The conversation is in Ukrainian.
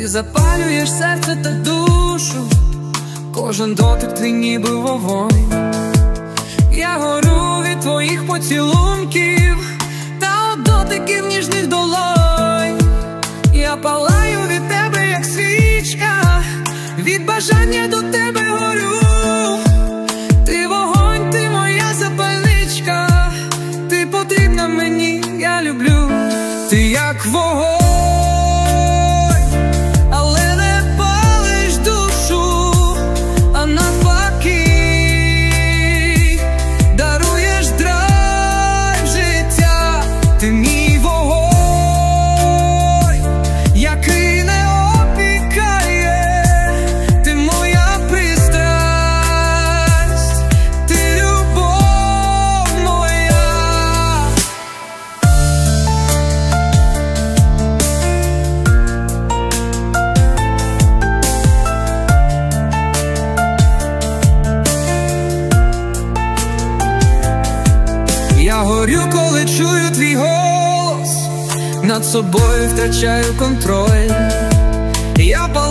запалюєш серце та душу, кожен дотик твій ніби вогонь. Я горю від твоїх поцілунків та от дотиків ніжних долонь. Я палаю від тебе, як свічка, від бажання до тебе горю. Ти вогонь, ти моя запальничка, ти потрібна мені, я люблю. Ти як вогонь, але не палиш душу, а навпаки даруєш драйв життя. Ти мій вогонь, який не опікає, ти моя пристрасть, ти любов моя. Я горю, коли чую твій голос, над собою втрачаю контроль. Я